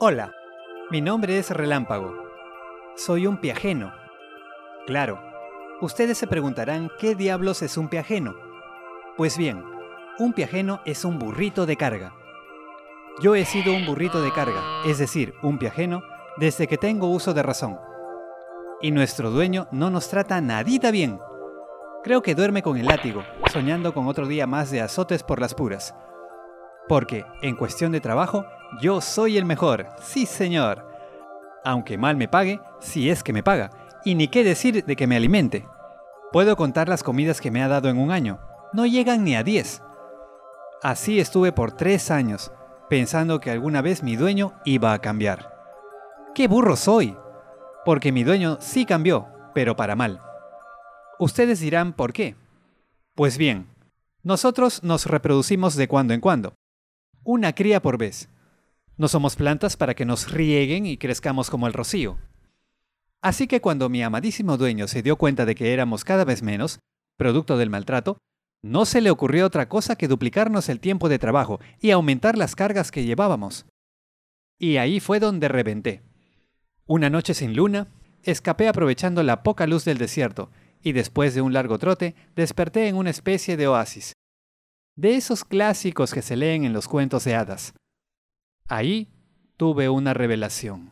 Hola, mi nombre es Relámpago. Soy un piajeno. Claro, ustedes se preguntarán ¿qué diablos es un piajeno? Pues bien, un piajeno es un burrito de carga. Yo he sido un burrito de carga, es decir, un piajeno, desde que tengo uso de razón. Y nuestro dueño no nos trata nadita bien. Creo que duerme con el látigo, soñando con otro día más de azotes por las puras. Porque, en cuestión de trabajo, yo soy el mejor, sí señor. Aunque mal me pague, si es que me paga, y ni qué decir de que me alimente. Puedo contar las comidas que me ha dado en un año, no llegan ni a 10. Así estuve por 3 años, pensando que alguna vez mi dueño iba a cambiar. ¡Qué burro soy! Porque mi dueño sí cambió, pero para mal. Ustedes dirán ¿por qué? Pues bien, nosotros nos reproducimos de cuando en cuando. Una cría por vez. No somos plantas para que nos rieguen y crezcamos como el rocío. Así que cuando mi amadísimo dueño se dio cuenta de que éramos cada vez menos, producto del maltrato, no se le ocurrió otra cosa que duplicarnos el tiempo de trabajo y aumentar las cargas que llevábamos. Y ahí fue donde reventé. Una noche sin luna, escapé aprovechando la poca luz del desierto y después de un largo trote desperté en una especie de oasis. De esos clásicos que se leen en los cuentos de hadas. Ahí tuve una revelación.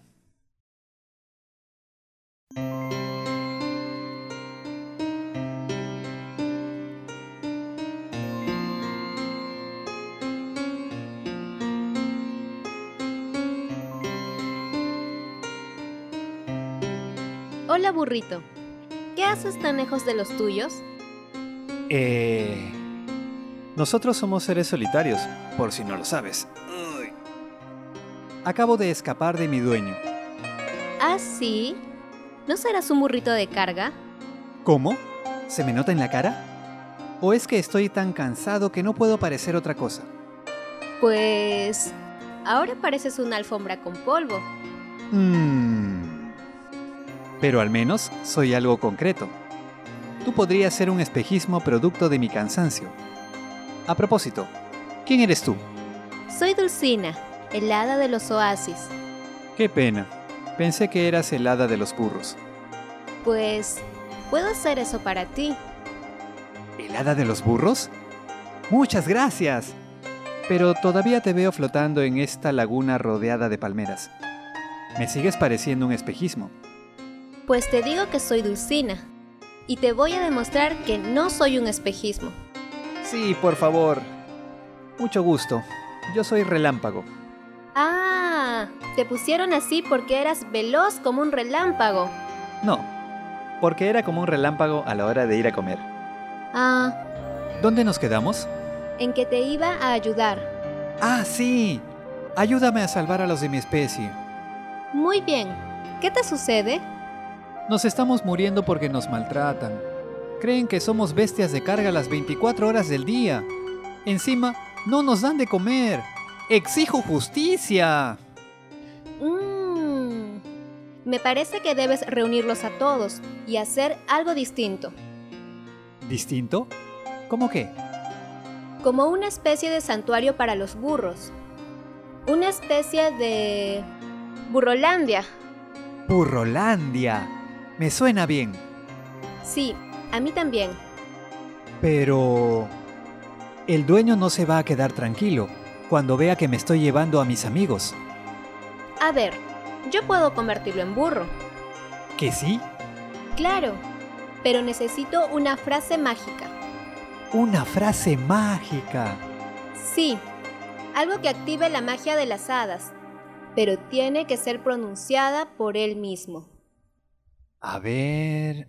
Hola, burrito. ¿Qué haces tan lejos de los tuyos? Nosotros somos seres solitarios, por si no lo sabes. Acabo de escapar de mi dueño. ¿Ah, sí? ¿No serás un burrito de carga? ¿Cómo? ¿Se me nota en la cara? ¿O es que estoy tan cansado que no puedo parecer otra cosa? Pues... ahora pareces una alfombra con polvo. Pero al menos soy algo concreto. Tú podrías ser un espejismo producto de mi cansancio. A propósito, ¿quién eres tú? Soy Dulcina, el hada de los oasis. Qué pena. Pensé que eras el hada de los burros. Pues... puedo hacer eso para ti. ¿El hada de los burros? ¡Muchas gracias! Pero todavía te veo flotando en esta laguna rodeada de palmeras. Me sigues pareciendo un espejismo. Pues te digo que soy Dulcina. Y te voy a demostrar que no soy un espejismo. Sí, por favor. Mucho gusto. Yo soy Relámpago. Ah, te pusieron así porque eras veloz como un relámpago. No, porque era como un relámpago a la hora de ir a comer. Ah, ¿Dónde nos quedamos? en que te iba a ayudar. ¡Ah, sí! Ayúdame a salvar a los de mi especie. Muy bien. ¿Qué te sucede? Nos estamos muriendo porque nos maltratan. Creen que somos bestias de carga las 24 horas del día. Encima, no nos dan de comer. ¡Exijo justicia! Me parece que debes reunirlos a todos y hacer algo distinto. ¿Distinto? ¿Cómo qué? Como una especie de santuario para los burros. Una especie de... Burrolandia. ¡Burrolandia! Me suena bien. Sí, a mí también. Pero... el dueño no se va a quedar tranquilo cuando vea que me estoy llevando a mis amigos. A ver, yo puedo convertirlo en burro. ¿Que sí? Claro, pero necesito una frase mágica. ¡Una frase mágica! Sí, algo que active la magia de las hadas, pero tiene que ser pronunciada por él mismo. A ver...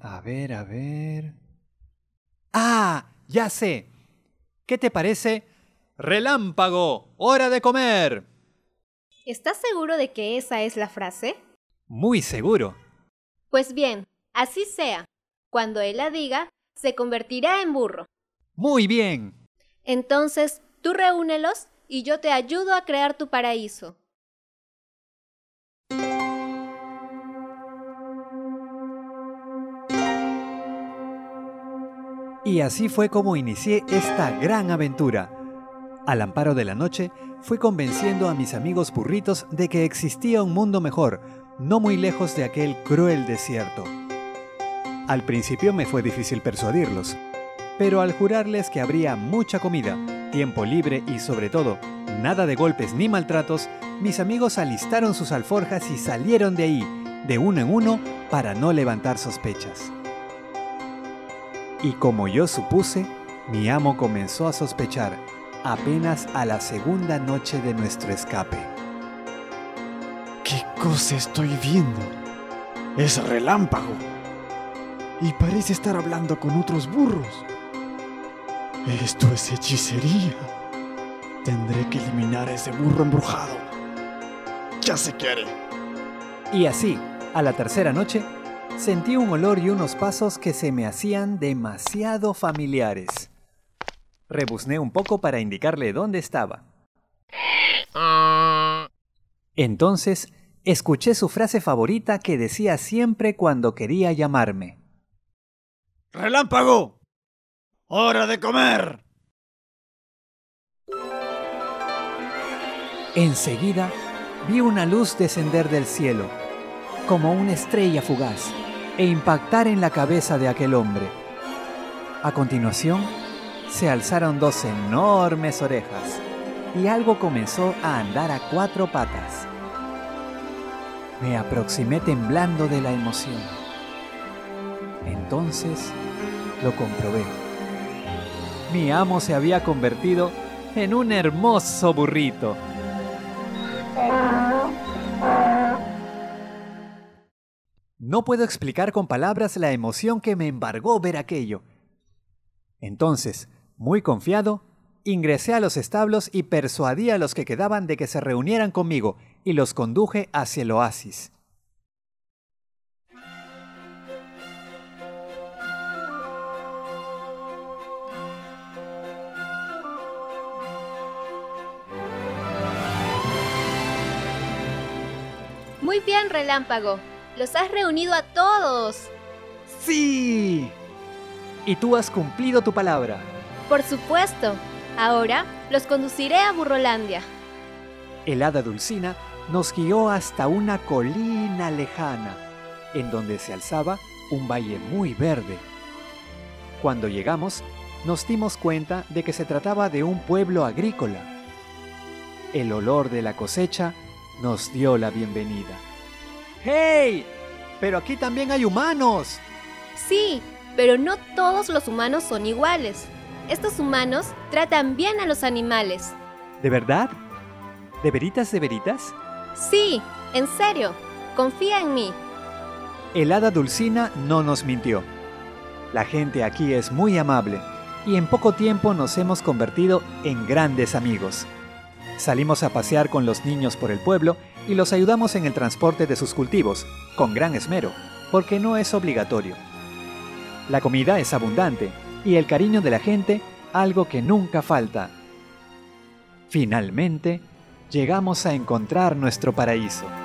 ¡Ah! ¡Ya sé! ¿Qué te parece? ¡Relámpago! ¡Hora de comer! ¿Estás seguro de que esa es la frase? Muy seguro. Pues bien, así sea. Cuando él la diga, se convertirá en burro. ¡Muy bien! Entonces, tú reúnelos y yo te ayudo a crear tu paraíso. Y así fue como inicié esta gran aventura. Al amparo de la noche, fui convenciendo a mis amigos burritos de que existía un mundo mejor, no muy lejos de aquel cruel desierto. Al principio me fue difícil persuadirlos, pero al jurarles que habría mucha comida, tiempo libre y sobre todo, nada de golpes ni maltratos, mis amigos alistaron sus alforjas y salieron de ahí, de uno en uno, para no levantar sospechas. Y como yo supuse, mi amo comenzó a sospechar apenas a la segunda noche de nuestro escape. ¿Qué cosa estoy viendo? Es Relámpago. Y parece estar hablando con otros burros. Esto es hechicería. Tendré que eliminar a ese burro embrujado. Ya se quiere. Y así, a la tercera noche, sentí un olor y unos pasos que se me hacían demasiado familiares. Rebuzné un poco para indicarle dónde estaba. Entonces, escuché su frase favorita que decía siempre cuando quería llamarme. ¡Relámpago! ¡Hora de comer! Enseguida, vi una luz descender del cielo, como una estrella fugaz, e impactar en la cabeza de aquel hombre. A continuación, se alzaron dos enormes orejas, y algo comenzó a andar a cuatro patas. Me aproximé temblando de la emoción. Entonces, lo comprobé. Mi amo se había convertido en un hermoso burrito. No puedo explicar con palabras la emoción que me embargó ver aquello. Entonces, muy confiado, ingresé a los establos y persuadí a los que quedaban de que se reunieran conmigo y los conduje hacia el oasis. Muy bien, Relámpago. Los has reunido a todos. ¡Sí! Y tú has cumplido tu palabra. Por supuesto. Ahora los conduciré a Burrolandia. El hada Dulcina nos guió hasta una colina lejana, en donde se alzaba un valle muy verde. Cuando llegamos, nos dimos cuenta de que se trataba de un pueblo agrícola. El olor de la cosecha nos dio la bienvenida. ¡Hey! ¡Pero aquí también hay humanos! Sí, pero no todos los humanos son iguales. Estos humanos tratan bien a los animales. ¿De verdad? ¿De veritas, de veritas? Sí, en serio. Confía en mí. El hada Dulcina no nos mintió. La gente aquí es muy amable y en poco tiempo nos hemos convertido en grandes amigos. Salimos a pasear con los niños por el pueblo y los ayudamos en el transporte de sus cultivos, con gran esmero, porque no es obligatorio. La comida es abundante y el cariño de la gente, algo que nunca falta. Finalmente, llegamos a encontrar nuestro paraíso.